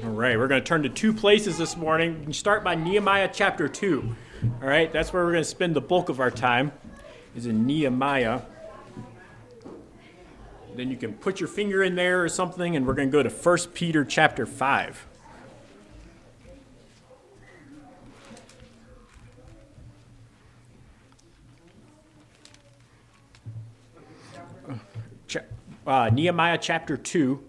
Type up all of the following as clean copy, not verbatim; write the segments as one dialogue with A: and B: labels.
A: All right, we're going to turn to two places this morning. We can start by Nehemiah chapter 2. All right, that's where we're going to spend the bulk of our time, is in Nehemiah. Then you can put your finger in there or something, and we're going to go to 1 Peter chapter 5. Nehemiah chapter 2.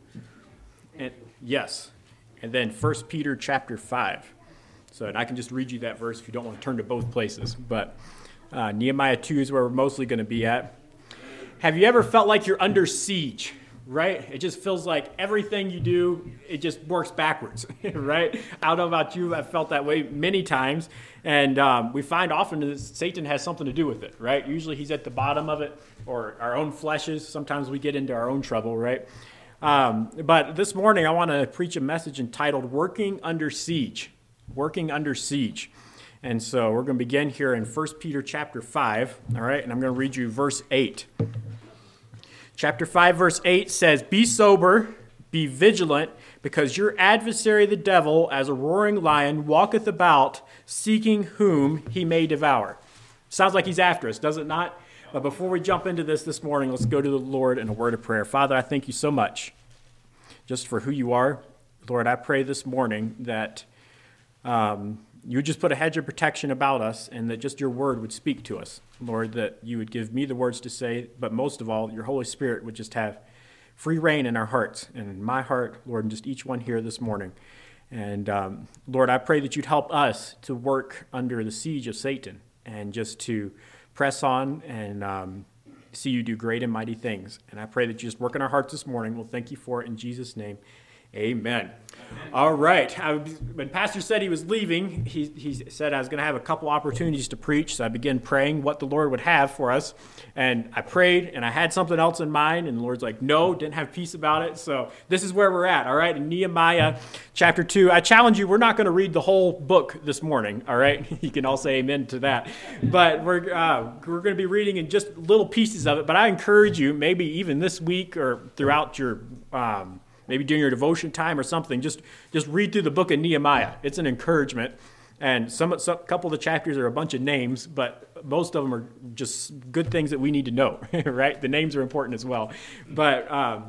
A: Yes. And then 1 Peter chapter 5. So, and I can just read you that verse if you don't want to turn to both places. But Nehemiah 2 is where we're mostly going to be at. Have you ever felt like you're under siege, right? It just feels like everything you do, it just works backwards, right? I don't know about you, I've felt that way many times. And we find often that Satan has something to do with it, right? Usually he's at the bottom of it, or our own fleshes. Sometimes we get into our own trouble, right? But this morning I want to preach a message entitled Working Under Siege. Working Under Siege. And so we're going to begin here in 1 Peter chapter 5, all right? And I'm going to read you verse 8. Chapter 5, verse 8 says, "Be sober, be vigilant, because your adversary the devil, as a roaring lion, walketh about, seeking whom he may devour." Sounds like he's after us, does it not? But before we jump into this morning, let's go to the Lord in a word of prayer. Father, I thank you so much just for who you are. Lord, I pray this morning that you would just put a hedge of protection about us and that just your word would speak to us. Lord, that you would give me the words to say, but most of all, your Holy Spirit would just have free reign in our hearts and in my heart, Lord, and just each one here this morning. And Lord, I pray that you'd help us to work under the siege of Satan and just to press on and see you do great and mighty things. And I pray that you just work in our hearts this morning. We'll thank you for it in Jesus' name. Amen. All right. When Pastor said he was leaving, he said I was going to have a couple opportunities to preach, so I began praying what the Lord would have for us. And I prayed, and I had something else in mind, and the Lord's like, no, didn't have peace about it. So this is where we're at, all right, in Nehemiah chapter 2. I challenge you, we're not going to read the whole book this morning, all right? You can all say amen to that. But we're going to be reading in just little pieces of it. But I encourage you, maybe even this week or throughout your maybe during your devotion time or something, just read through the book of Nehemiah. It's an encouragement. And some couple of the chapters are a bunch of names, but most of them are just good things that we need to know, right? The names are important as well. But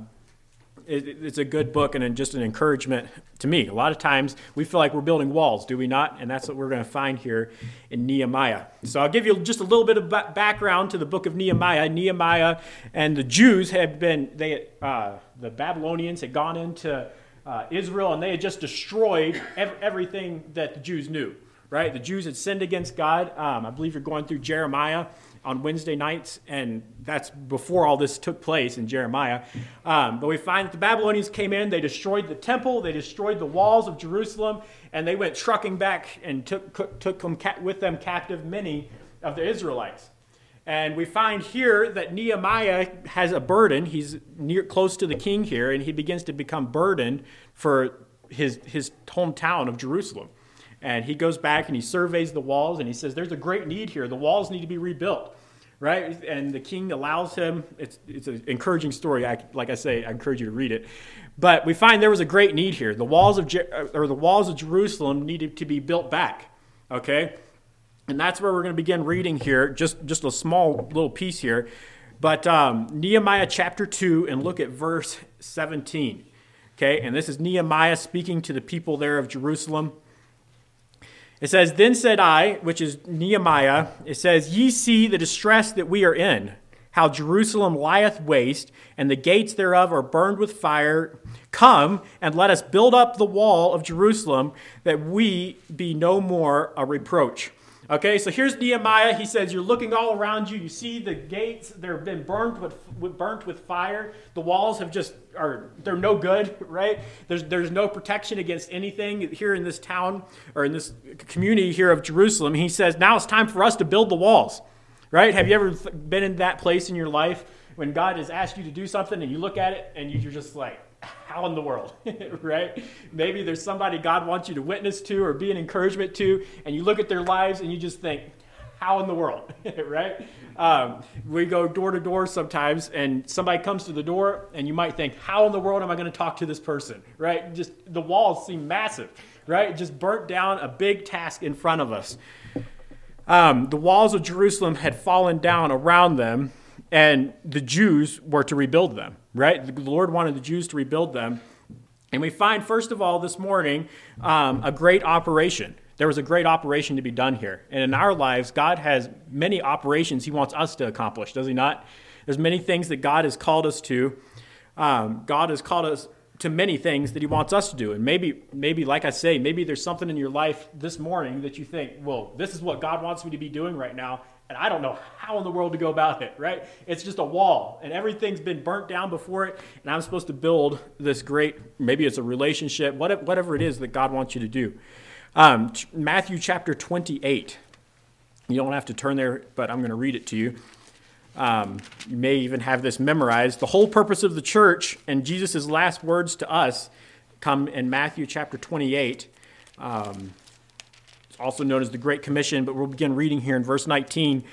A: it's a good book and just an encouragement to me. A lot of times we feel like we're building walls, do we not? And that's what we're going to find here in Nehemiah. So I'll give you just a little bit of background to the book of Nehemiah. Nehemiah and the Jews had been, the Babylonians had gone into Israel, and they had just destroyed everything that the Jews knew, right? The Jews had sinned against God. I believe you're going through Jeremiah on Wednesday nights, and that's before all this took place in Jeremiah. But we find that the Babylonians came in, they destroyed the temple, they destroyed the walls of Jerusalem, and they went trucking back and took with them captive many of the Israelites. And we find here that Nehemiah has a burden. He's close to the king here, and he begins to become burdened for his hometown of Jerusalem. And he goes back and he surveys the walls, and he says, there's a great need here. The walls need to be rebuilt, right? And the king allows him. It's an encouraging story. Like I say, I encourage you to read it. But we find there was a great need here. The walls of Jerusalem needed to be built back, okay? And that's where we're going to begin reading here, just a small little piece here. But Nehemiah chapter 2, and look at verse 17. Okay, and this is Nehemiah speaking to the people there of Jerusalem. It says, "Then said I," which is Nehemiah, it says, "Ye see the distress that we are in, how Jerusalem lieth waste, and the gates thereof are burned with fire. Come, and let us build up the wall of Jerusalem, that we be no more a reproach." Okay, so here's Nehemiah. He says, you're looking all around you. You see the gates, they've been burnt with fire. The walls they're no good, right? There's no protection against anything here in this town or in this community here of Jerusalem. He says, now it's time for us to build the walls, right? Have you ever been in that place in your life when God has asked you to do something and you look at it and you're just like, how in the world, right? Maybe there's somebody God wants you to witness to or be an encouragement to, and you look at their lives and you just think, how in the world, right? We go door to door sometimes, and somebody comes to the door, and you might think, how in the world am I going to talk to this person, right? Just the walls seem massive, right? Just burnt down a big task in front of us. The walls of Jerusalem had fallen down around them, and the Jews were to rebuild them, right? The Lord wanted the Jews to rebuild them. And we find, first of all, this morning, a great operation. There was a great operation to be done here. And in our lives, God has many operations he wants us to accomplish, does he not? There's many things that God has called us to. God has called us to many things that he wants us to do. And maybe, like I say, maybe there's something in your life this morning that you think, well, this is what God wants me to be doing right now, and I don't know how in the world to go about it, right? It's just a wall, and everything's been burnt down before it, and I'm supposed to build this great, maybe it's a relationship, whatever it is that God wants you to do. Matthew chapter 28. You don't have to turn there, but I'm going to read it to you. You may even have this memorized. The whole purpose of the church and Jesus' last words to us come in Matthew chapter 28. It's also known as the Great Commission, but we'll begin reading here in verse 19.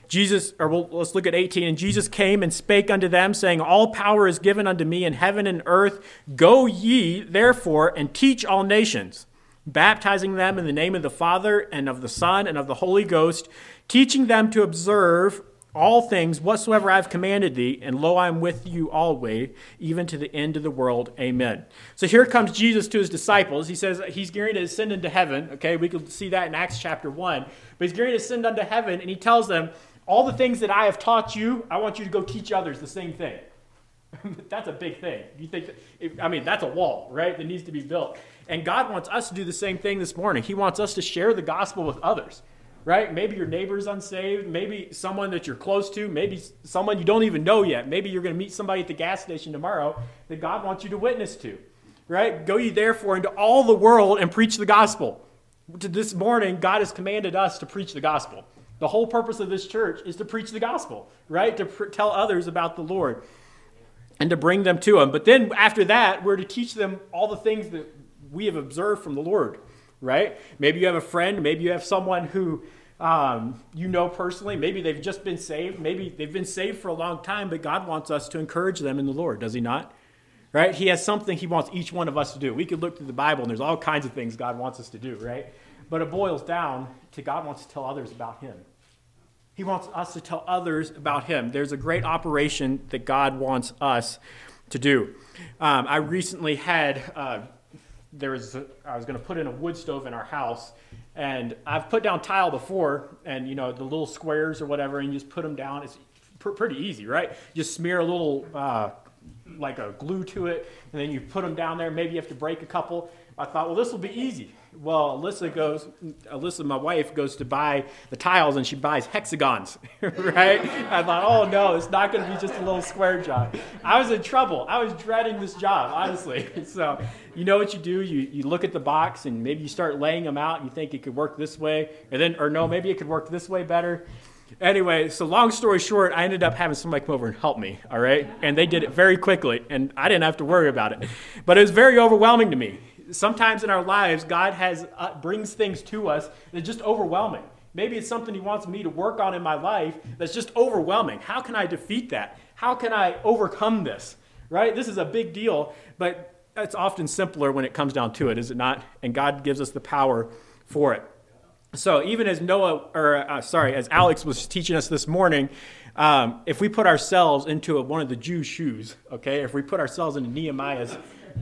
A: Let's look at 18. And Jesus came and spake unto them, saying, all power is given unto me in heaven and earth. Go ye, therefore, and teach all nations, baptizing them in the name of the Father and of the Son and of the Holy Ghost, teaching them to observe all things whatsoever I have commanded thee, and lo, I am with you always, even to the end of the world. Amen. So here comes Jesus to his disciples. He says he's going to ascend into heaven. Okay, we can see that in Acts chapter 1. But he's going to ascend unto heaven, and he tells them, all the things that I have taught you, I want you to go teach others the same thing. That's a big thing. You think that's a wall, right, that needs to be built. And God wants us to do the same thing this morning. He wants us to share the gospel with others. Right? Maybe your neighbor's unsaved. Maybe someone that you're close to. Maybe someone you don't even know yet. Maybe you're going to meet somebody at the gas station tomorrow that God wants you to witness to. Right? Go ye therefore into all the world and preach the gospel. This morning, God has commanded us to preach the gospel. The whole purpose of this church is to preach the gospel. Right? To tell others about the Lord and to bring them to him. But then after that, we're to teach them all the things that we have observed from the Lord. Right? Maybe you have a friend. Maybe you have someone who you know personally. Maybe they've just been saved. Maybe they've been saved for a long time, but God wants us to encourage them in the Lord, does he not? Right? He has something he wants each one of us to do. We could look through the Bible, and there's all kinds of things God wants us to do, right? But it boils down to God wants to tell others about him. He wants us to tell others about him. There's a great operation that God wants us to do. I recently had... I was going to put in a wood stove in our house, and I've put down tile before, and the little squares or whatever, and you just put them down. It's pretty easy, right? You just smear a little like a glue to it, and then you put them down there. Maybe you have to break a couple. I thought, well, this will be easy. Well, Alyssa, my wife, goes to buy the tiles, and she buys hexagons, right? I thought, oh, no, it's not going to be just a little square job. I was in trouble. I was dreading this job, honestly. So you know what you do? You look at the box, and maybe you start laying them out, and you think it could work this way, or no, maybe it could work this way better. Anyway, so long story short, I ended up having somebody come over and help me, all right? And they did it very quickly, and I didn't have to worry about it. But it was very overwhelming to me. Sometimes in our lives, God brings things to us that are just overwhelming. Maybe it's something he wants me to work on in my life that's just overwhelming. How can I defeat that? How can I overcome this? Right? This is a big deal, but it's often simpler when it comes down to it, is it not? And God gives us the power for it. So even as as Alex was teaching us this morning, if we put ourselves into one of the Jews' shoes, okay, if we put ourselves into Nehemiah's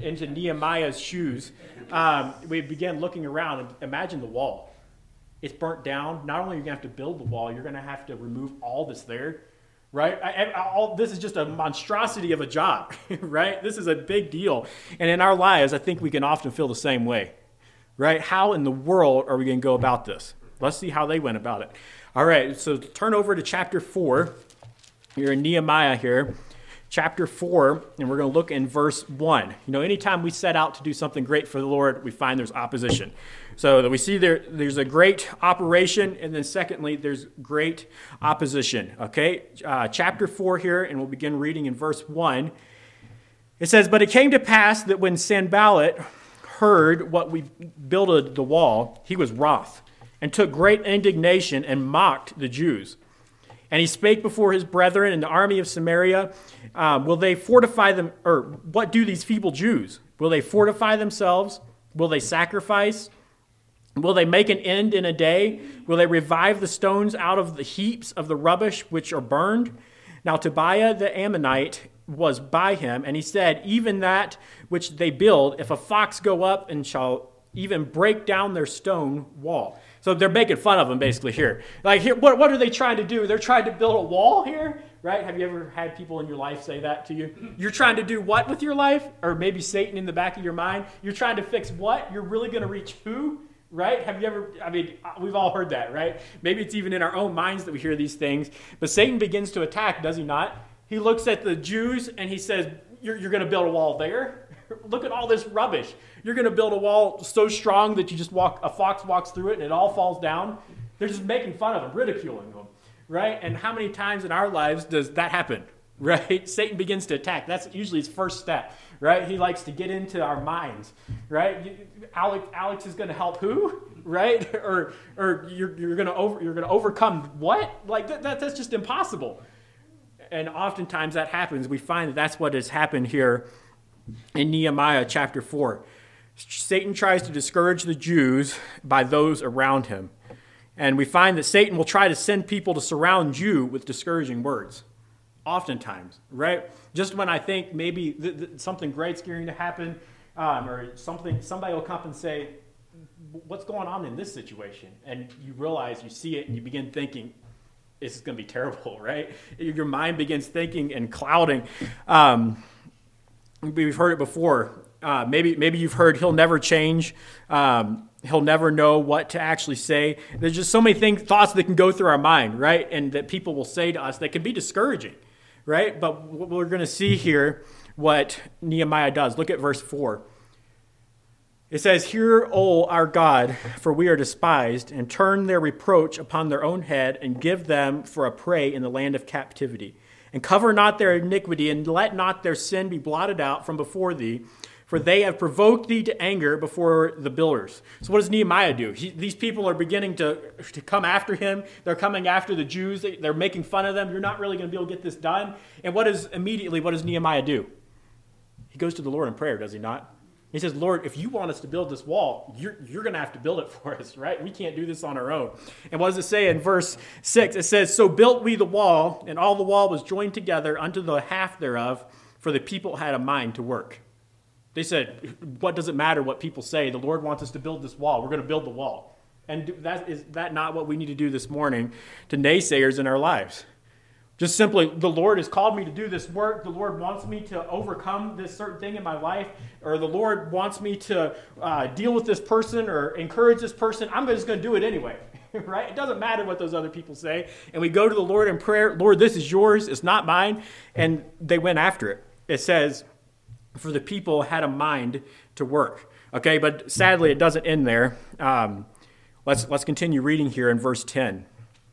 A: shoes, we began looking around and imagine the wall. It's burnt down. Not only are you going to have to build the wall, you're going to have to remove all that's there, right? This is just a monstrosity of a job, right? This is a big deal. And in our lives, I think we can often feel the same way, right? How in the world are we going to go about this? Let's see how they went about it. All right, so turn over to chapter 4. You're in Nehemiah here. Chapter 4, and we're going to look in verse 1. Anytime we set out to do something great for the Lord, we find there's opposition. So that we see there's a great operation, and then secondly, there's great opposition. Okay, chapter 4 here, and we'll begin reading in verse 1. It says, "But it came to pass that when Sanballat heard what we builded the wall, he was wroth, and took great indignation and mocked the Jews. And he spake before his brethren in the army of Samaria, will they fortify them, or what do these feeble Jews? Will they fortify themselves? Will they sacrifice? Will they make an end in a day? Will they revive the stones out of the heaps of the rubbish which are burned? Now Tobiah the Ammonite was by him, and he said, even that which they build, if a fox go up and shall even break down their stone wall. So they're making fun of him basically here. Like, here, what are they trying to do? They're trying to build a wall here, right? Have you ever had people in your life say that to you? You're trying to do what with your life? Or maybe Satan in the back of your mind. You're trying to fix what? You're really going to reach who? Right? Have you ever, we've all heard that, right? Maybe it's even in our own minds that we hear these things. But Satan begins to attack, does he not? He looks at the Jews and he says, you're going to build a wall there? Look at all this rubbish. You're going to build a wall so strong that you just a fox walks through it and it all falls down. They're just making fun of them, ridiculing them, right? And how many times in our lives does that happen, right? Satan begins to attack. That's usually his first step, right? He likes to get into our minds, right? Alex is going to help who, right? Or you're going to overcome what? Like that's just impossible. And oftentimes that happens. We find that that's what has happened here in Nehemiah chapter 4. Satan tries to discourage the Jews by those around him. And we find that Satan will try to send people to surround you with discouraging words. Oftentimes, right? Just when I think maybe something great's going to happen, or somebody will come and say, what's going on in this situation? And you realize, you see it, and you begin thinking, this is going to be terrible, right? Your mind begins thinking and clouding. We've heard it before. Maybe you've heard he'll never change. He'll never know what to actually say. There's just so many thoughts that can go through our mind, right? And that people will say to us that can be discouraging, right? But what we're going to see here, what Nehemiah does. Look at verse 4. It says, hear, O our God, for we are despised, and turn their reproach upon their own head, and give them for a prey in the land of captivity. And cover not their iniquity, and let not their sin be blotted out from before thee, for they have provoked thee to anger before the builders. So what does Nehemiah do? These people are beginning to come after him. They're coming after the Jews. They're making fun of them. You're not really going to be able to get this done. And what does Nehemiah do? He goes to the Lord in prayer, does he not? He says, Lord, if you want us to build this wall, you're going to have to build it for us, right? We can't do this on our own. And what does it say in verse 6? It says, so built we the wall, and all the wall was joined together unto the half thereof, for the people had a mind to work. They said, what does it matter what people say? The Lord wants us to build this wall. We're going to build the wall. And is that not what we need to do this morning to naysayers in our lives? Just simply, the Lord has called me to do this work. The Lord wants me to overcome this certain thing in my life. Or the Lord wants me to deal with this person or encourage this person. I'm just going to do it anyway, right? It doesn't matter what those other people say. And we go to the Lord in prayer. Lord, this is yours. It's not mine. And they went after it. It says, for the people had a mind to work. Okay, but sadly, it doesn't end there. Let's continue reading here in verse 10.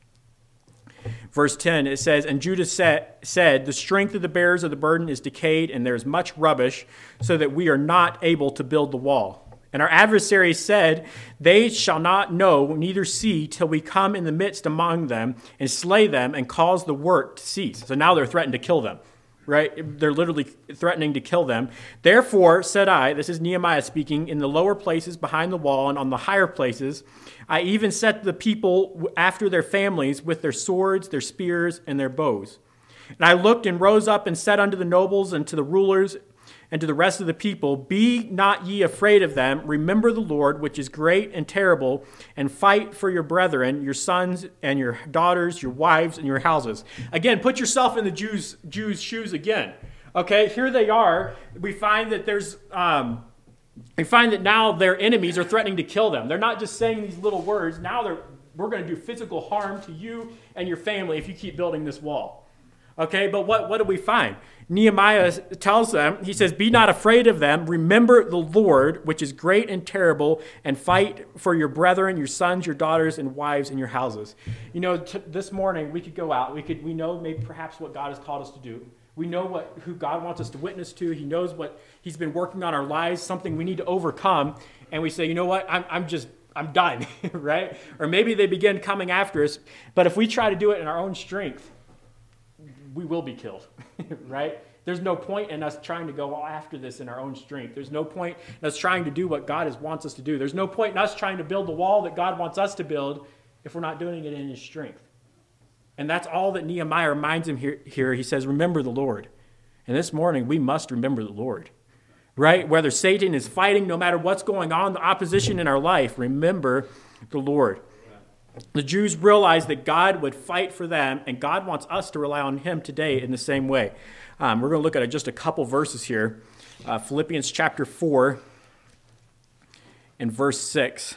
A: Verse 10, it says, and Judah said, the strength of the bearers of the burden is decayed, and there is much rubbish, so that we are not able to build the wall. And our adversaries said, they shall not know, neither see, till we come in the midst among them, and slay them, and cause the work to cease. So now they're threatened to kill them, right? They're literally threatening to kill them. Therefore, said I, this is Nehemiah speaking, in the lower places behind the wall and on the higher places, I even set the people after their families with their swords, their spears, and their bows. And I looked and rose up and said unto the nobles and to the rulers and to the rest of the people, be not ye afraid of them. Remember the Lord, which is great and terrible, and fight for your brethren, your sons and your daughters, your wives and your houses. Again, put yourself in the Jews' shoes again. Okay, here they are. We find that now their enemies are threatening to kill them. They're not just saying these little words. Now we're going to do physical harm to you and your family if you keep building this wall. Okay, but what do we find? Nehemiah tells them, he says, be not afraid of them. Remember the Lord, which is great and terrible, and fight for your brethren, your sons, your daughters, and wives in your houses. You know, this morning we could go out. We know maybe perhaps what God has called us to do. We know who God wants us to witness to. He knows what he's been working on our lives, something we need to overcome. And we say, you know what, I'm done, right? Or maybe they begin coming after us. But if we try to do it in our own strength, we will be killed, right? There's no point in us trying to go after this in our own strength. There's no point in us trying to do what God wants us to do. There's no point in us trying to build the wall that God wants us to build if we're not doing it in his strength. And that's all that Nehemiah reminds him here. He says, remember the Lord. And this morning, we must remember the Lord, right? Whether Satan is fighting, no matter what's going on, the opposition in our life, remember the Lord. The Jews realized that God would fight for them, and God wants us to rely on him today in the same way. We're going to look at just a couple verses here. Philippians chapter 4 and verse 6.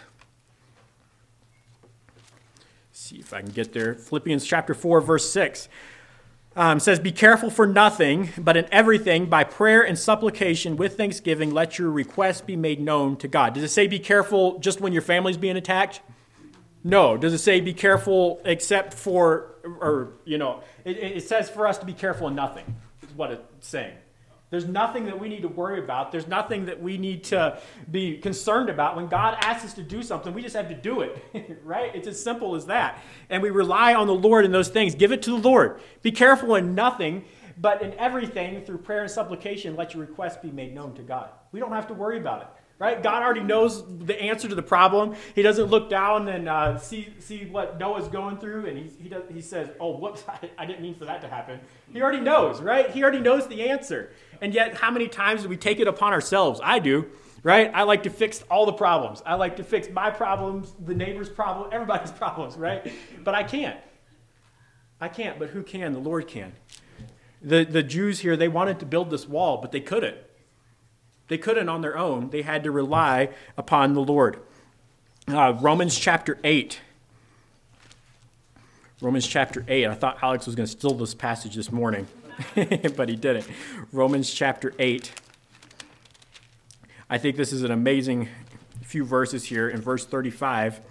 A: See if I can get there. Philippians chapter 4, verse 6 says, be careful for nothing, but in everything, by prayer and supplication with thanksgiving, let your requests be made known to God. Does it say be careful just when your family's being attacked? No. Does it say be careful except for, it says for us to be careful in nothing, is what it's saying. There's nothing that we need to worry about. There's nothing that we need to be concerned about. When God asks us to do something, we just have to do it, right? It's as simple as that. And we rely on the Lord in those things. Give it to the Lord. Be careful in nothing, but in everything, through prayer and supplication, let your requests be made known to God. We don't have to worry about it, right? God already knows the answer to the problem. He doesn't look down and see what Noah's going through, and he says, oh, whoops, I didn't mean for that to happen. He already knows, right? He already knows the answer. And yet, how many times do we take it upon ourselves? I do, right? I like to fix all the problems. I like to fix my problems, the neighbor's problem, everybody's problems, right? But I can't. But who can? The Lord can. The Jews here, they wanted to build this wall, but they couldn't. They couldn't on their own. They had to rely upon the Lord. Romans chapter 8. Romans chapter 8. I thought Alex was going to steal this passage this morning, but he didn't. Romans chapter 8. I think this is an amazing few verses here. In verse 35,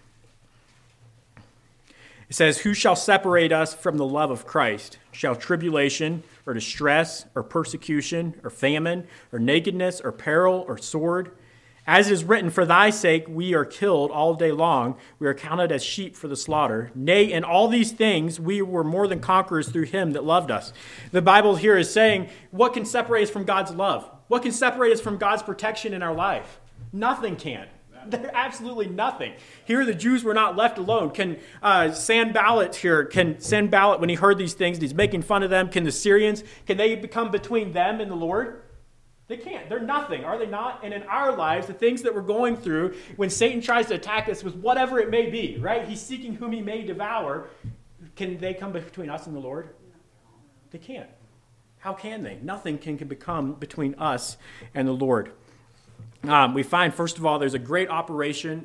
A: it says, who shall separate us from the love of Christ? Shall tribulation or distress or persecution or famine or nakedness or peril or sword? As it is written, for thy sake we are killed all day long. We are counted as sheep for the slaughter. Nay, in all these things we were more than conquerors through him that loved us. The Bible here is saying, what can separate us from God's love? What can separate us from God's protection in our life? Nothing can. Absolutely nothing. Here the Jews were not left alone. Can Sanballat, when he heard these things, he's making fun of them, can the Syrians, can they become between them and the Lord? They can't. They're nothing, are they not? And in our lives, the things that we're going through, when Satan tries to attack us with whatever it may be, right? He's seeking whom he may devour. Can they come between us and the Lord? They can't. How can they? Nothing can become between us and the Lord. We find, first of all, there's a great opposition,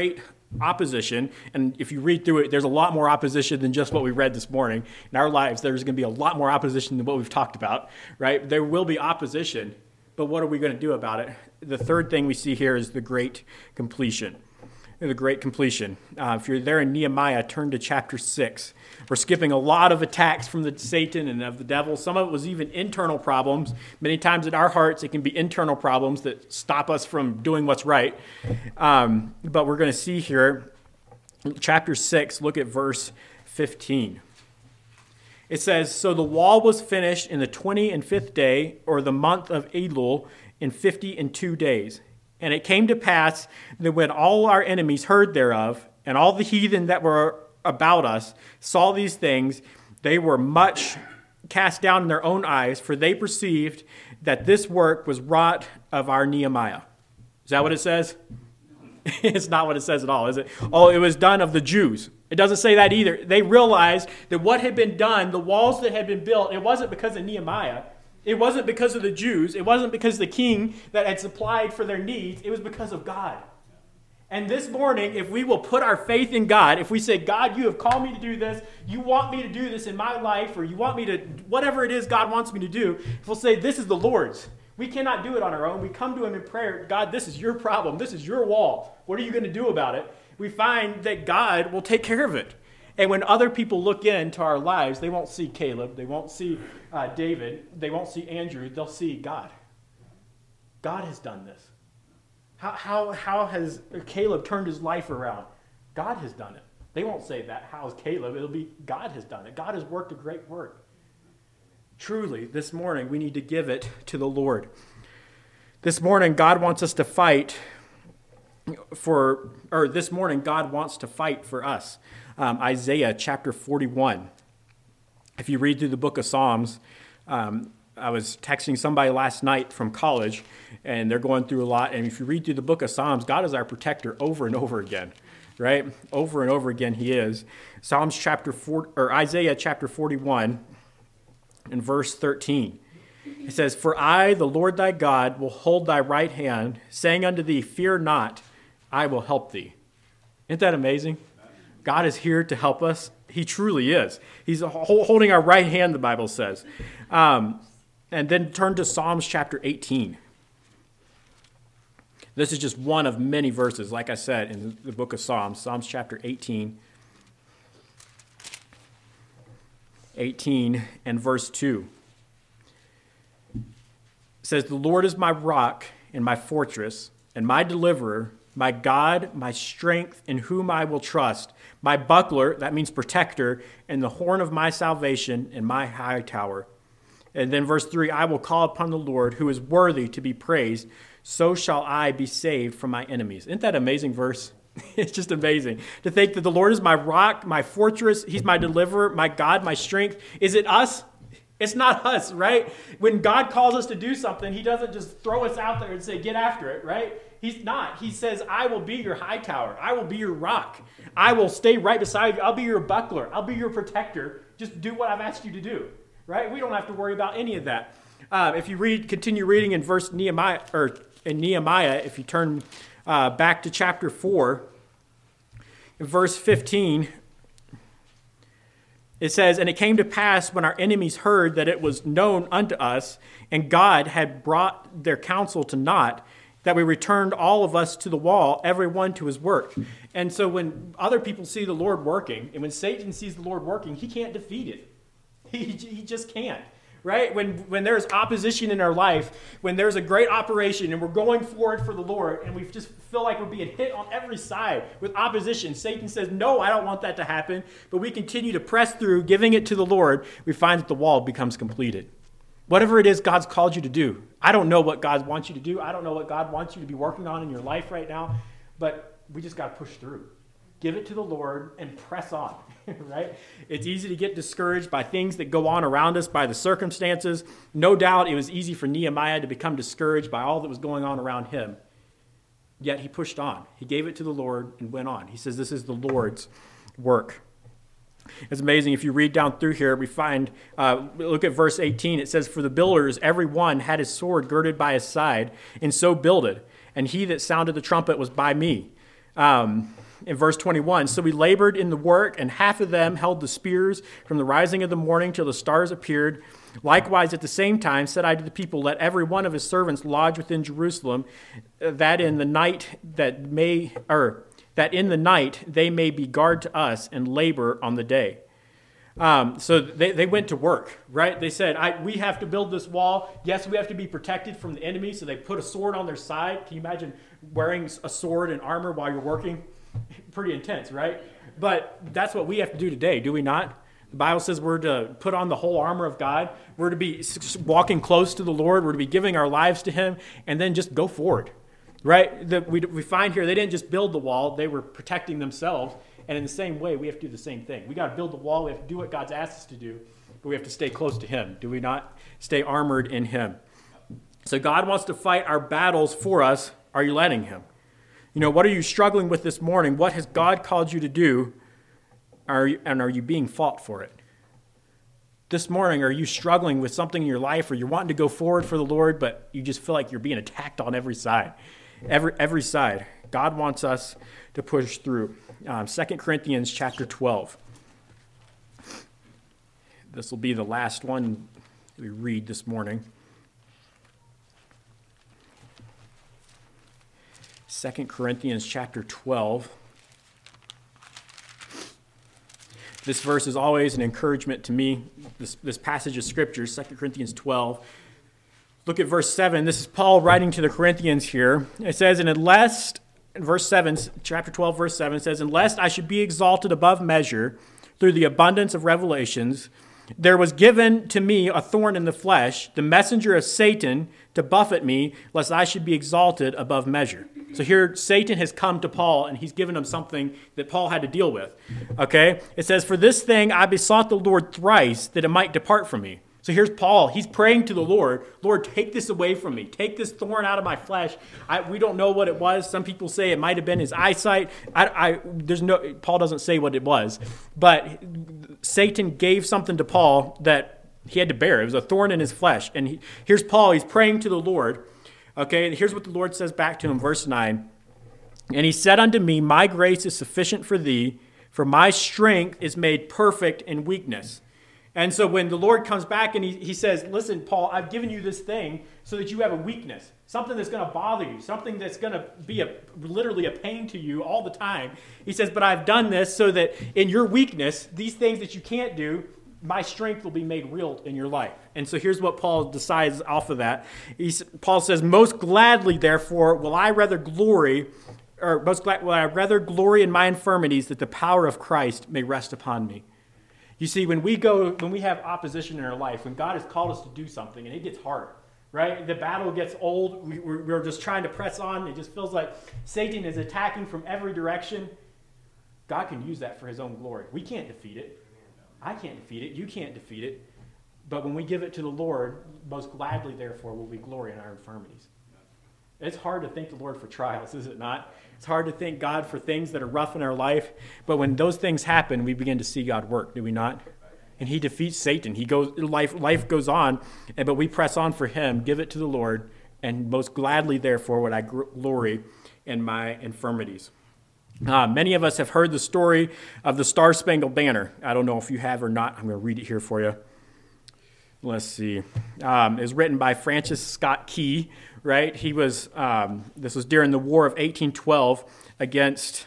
A: and if you read through it, there's a lot more opposition than just what we read this morning. In our lives, there's going to be a lot more opposition than what we've talked about, right? There will be opposition, but what are we going to do about it? The third thing we see here is the great completion. The great completion. If you're there in Nehemiah, turn to chapter 6. We're skipping a lot of attacks from the Satan and of the devil. Some of it was even internal problems. Many times in our hearts, it can be internal problems that stop us from doing what's right. But we're going to see here, chapter 6, look at verse 15. It says, so the wall was finished in the 25th day, or the month of Elul, in 52 days. And it came to pass that when all our enemies heard thereof, and all the heathen that were about us saw these things, they were much cast down in their own eyes, for they perceived that this work was wrought of our Nehemiah. Is that what it says? It's not what it says at all, is it? Oh, it was done of the Jews. It doesn't say that either. They realized that what had been done, the walls that had been built, it wasn't because of Nehemiah. It wasn't because of the Jews. It wasn't because the king that had supplied for their needs. It was because of God. And this morning, if we will put our faith in God, if we say, God, you have called me to do this, you want me to do this in my life, or you want me to, whatever it is God wants me to do, if we'll say, this is the Lord's. We cannot do it on our own. We come to him in prayer. God, this is your problem. This is your wall. What are you going to do about it? We find that God will take care of it. And when other people look into our lives, they won't see Caleb, they won't see David, they won't see Andrew, they'll see God. God has done this. How has Caleb turned his life around? God has done it. They won't say that. How is Caleb? It'll be God has done it. God has worked a great work. Truly, this morning we need to give it to the Lord. This morning God wants us to fight this morning God wants to fight for us. Isaiah chapter 41. If you read through the book of Psalms, I was texting somebody last night from college, and they're going through a lot. And if you read through the book of Psalms, God is our protector over and over again, right? Over and over again, He is. Isaiah chapter 41, and verse 13. It says, "For I, the Lord thy God, will hold thy right hand, saying unto thee, Fear not, I will help thee." Isn't that amazing? God is here to help us. He truly is. He's holding our right hand, the Bible says. And then turn to Psalms chapter 18. This is just one of many verses, like I said, in the book of Psalms. Psalms chapter 18. 18 and verse 2. It says, "The Lord is my rock and my fortress and my deliverer, my God, my strength, in whom I will trust, my buckler," that means protector, "and the horn of my salvation and my high tower." And then verse 3, "I will call upon the Lord, who is worthy to be praised. So shall I be saved from my enemies." Isn't that an amazing verse? It's just amazing to think that the Lord is my rock, my fortress. He's my deliverer, my God, my strength. Is it us? It's not us, right? When God calls us to do something, He doesn't just throw us out there and say, "Get after it," right? He's not. He says, "I will be your high tower. I will be your rock. I will stay right beside you. I'll be your buckler. I'll be your protector. Just do what I've asked you to do," right? We don't have to worry about any of that. If you continue reading in Nehemiah, if you turn back to chapter 4, in verse 15, it says, "And it came to pass when our enemies heard that it was known unto us, and God had brought their counsel to naught, that we returned all of us to the wall, every one to his work." And so when other people see the Lord working, and when Satan sees the Lord working, he can't defeat it. He just can't, right? When there's opposition in our life, when there's a great operation and we're going forward for the Lord, and we just feel like we're being hit on every side with opposition, Satan says, "No, I don't want that to happen." But we continue to press through, giving it to the Lord. We find that the wall becomes completed. Whatever it is God's called you to do. I don't know what God wants you to do. I don't know what God wants you to be working on in your life right now, but we just got to push through. Give it to the Lord and press on, right? It's easy to get discouraged by things that go on around us, by the circumstances. No doubt it was easy for Nehemiah to become discouraged by all that was going on around him. Yet he pushed on. He gave it to the Lord and went on. He says this is the Lord's work. It's amazing. If you read down through here, we find, look at verse 18. It says, "For the builders, every one had his sword girded by his side, and so builded. And he that sounded the trumpet was by me." In verse 21, "So we labored in the work, and half of them held the spears from the rising of the morning till the stars appeared. Likewise, at the same time, said I to the people, Let every one of his servants lodge within Jerusalem, that in the night they may be guard to us and labor on the day." So they went to work, right? They said, we have to build this wall. Yes, we have to be protected from the enemy. So they put a sword on their side. Can you imagine wearing a sword and armor while you're working? Pretty intense, right? But that's what we have to do today, do we not? The Bible says we're to put on the whole armor of God. We're to be walking close to the Lord. We're to be giving our lives to Him, and then just go forward, right? We find here they didn't just build the wall. They were protecting themselves. And in the same way, we have to do the same thing. We got to build the wall. We have to do what God's asked us to do, but we have to stay close to Him. Do we not? Stay armored in Him. So God wants to fight our battles for us. Are you letting Him? What are you struggling with this morning? What has God called you to do? Are you being fought for it? This morning, are you struggling with something in your life, or you're wanting to go forward for the Lord, but you just feel like you're being attacked on every side? Every side. God wants us to push through. 2 Corinthians chapter 12. This will be the last one we read this morning. 2 Corinthians chapter 12. This verse is always an encouragement to me. This passage of Scripture, 2 Corinthians 12, Look at verse 7. This is Paul writing to the Corinthians here. It says, and unless, in verse 7, chapter 12, verse 7, it says, unless I should be exalted above measure through the abundance of revelations, there was given to me a thorn in the flesh, the messenger of Satan, to buffet me, lest I should be exalted above measure. So here, Satan has come to Paul, and he's given him something that Paul had to deal with. Okay? It says, for this thing I besought the Lord thrice, that it might depart from me. So here's Paul. He's praying to the Lord, Lord, take this away from me. Take this thorn out of my flesh. We don't know what it was. Some people say it might have been his eyesight. Paul doesn't say what it was. But Satan gave something to Paul that he had to bear. It was a thorn in his flesh. And here's Paul. He's praying to the Lord. Okay, and here's what the Lord says back to him, verse 9. And he said unto me, my grace is sufficient for thee, for my strength is made perfect in weakness. And so when the Lord comes back and he says, listen, Paul, I've given you this thing so that you have a weakness, something that's going to bother you, something that's going to be literally a pain to you all the time. He says, but I've done this so that in your weakness, these things that you can't do, my strength will be made real in your life. And so here's what Paul decides off of that. Paul says, most gladly, therefore, will I rather glory in my infirmities, that the power of Christ may rest upon me. You see, when we have opposition in our life, when God has called us to do something and it gets hard, right? The battle gets old. We're just trying to press on. It just feels like Satan is attacking from every direction. God can use that for his own glory. We can't defeat it. I can't defeat it. You can't defeat it. But when we give it to the Lord, most gladly, therefore, will we glory in our infirmities. It's hard to thank the Lord for trials, is it not? It's hard to thank God for things that are rough in our life. But when those things happen, we begin to see God work, do we not? And he defeats Satan. Life goes on, but we press on for him, give it to the Lord, and most gladly, therefore, would I glory in my infirmities. Many of us have heard the story of the Star-Spangled Banner. I don't know if you have or not. I'm going to read it here for you. Let's see. It was written by Francis Scott Key, right? This was during the War of 1812 against,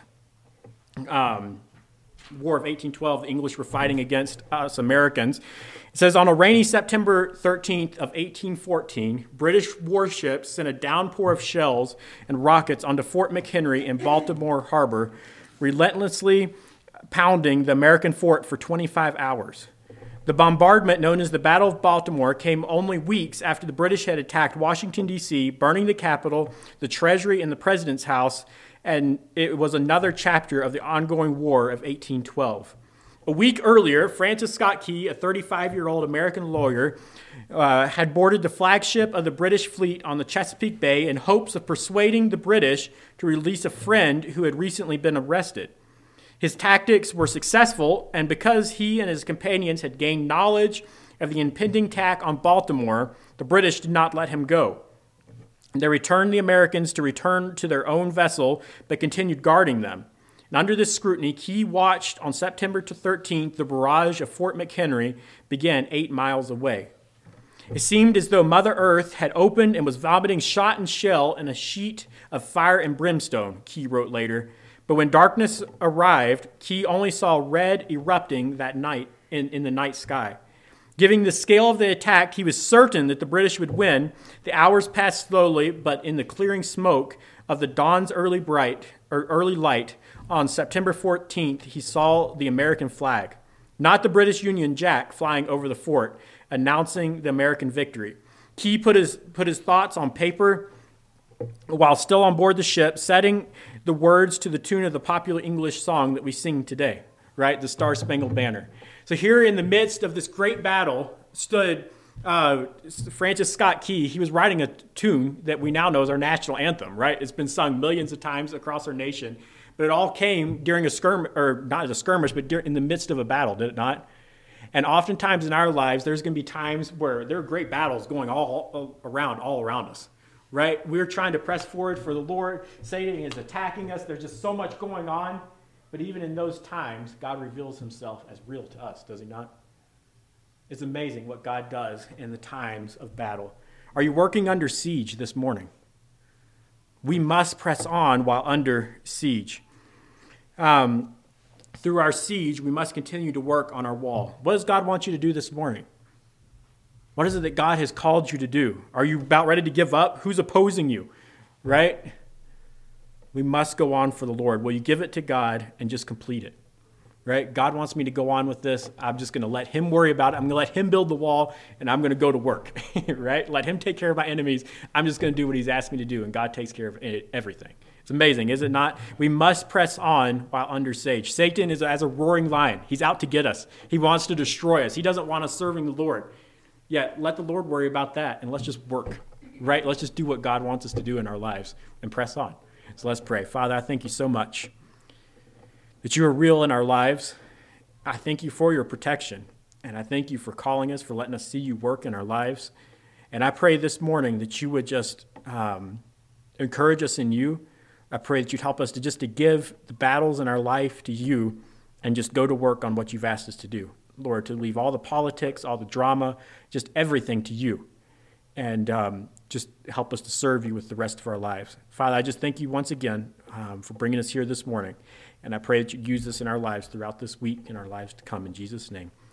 A: the English were fighting against us Americans. It says, on a rainy September 13th of 1814, British warships sent a downpour of shells and rockets onto Fort McHenry in Baltimore Harbor, relentlessly pounding the American fort for 25 hours. The bombardment, known as the Battle of Baltimore, came only weeks after the British had attacked Washington, D.C., burning the Capitol, the Treasury, and the President's House, and it was another chapter of the ongoing War of 1812. A week earlier, Francis Scott Key, a 35-year-old American lawyer, had boarded the flagship of the British fleet on the Chesapeake Bay in hopes of persuading the British to release a friend who had recently been arrested. His tactics were successful, and because he and his companions had gained knowledge of the impending attack on Baltimore, the British did not let him go. They returned the Americans to return to their own vessel, but continued guarding them. And under this scrutiny, Key watched on September 13th the barrage of Fort McHenry begin 8 miles away. It seemed as though Mother Earth had opened and was vomiting shot and shell in a sheet of fire and brimstone, Key wrote later. But when darkness arrived, Key only saw red erupting that night in the night sky. Given the scale of the attack, he was certain that the British would win. The hours passed slowly, but in the clearing smoke of the dawn's early light, on September 14th, he saw the American flag, not the British Union Jack, flying over the fort, announcing the American victory. Key put his thoughts on paper while still on board the ship, setting the words to the tune of the popular English song that we sing today, right? The Star-Spangled Banner. So here in the midst of this great battle stood Francis Scott Key. He was writing a tune that we now know is our national anthem, right? It's been sung millions of times across our nation, but it all came during a skirmish, or not as a skirmish, but in the midst of a battle, did it not? And oftentimes in our lives, there's going to be times where there are great battles going all around us. Right? We're trying to press forward for the Lord. Satan is attacking us. There's just so much going on. But even in those times, God reveals himself as real to us, does he not? It's amazing what God does in the times of battle. Are you working under siege this morning? We must press on while under siege. Through our siege, we must continue to work on our wall. What does God want you to do this morning? What is it that God has called you to do? Are you about ready to give up? Who's opposing you, right? We must go on for the Lord. Will you give it to God and just complete it, right? God wants me to go on with this. I'm just going to let him worry about it. I'm going to let him build the wall, and I'm going to go to work, right? Let him take care of my enemies. I'm just going to do what he's asked me to do, and God takes care of everything. It's amazing, is it not? We must press on while under siege. Satan is as a roaring lion. He's out to get us. He wants to destroy us. He doesn't want us serving the Lord. Yet, let the Lord worry about that, and let's just work, right? Let's just do what God wants us to do in our lives and press on. So let's pray. Father, I thank you so much that you are real in our lives. I thank you for your protection, and I thank you for calling us, for letting us see you work in our lives. And I pray this morning that you would just encourage us in you. I pray that you'd help us to give the battles in our life to you and just go to work on what you've asked us to do. Lord, to leave all the politics, all the drama, just everything to you, and just help us to serve you with the rest of our lives. Father, I just thank you once again for bringing us here this morning, and I pray that you use this in our lives throughout this week and our lives to come. In Jesus' name,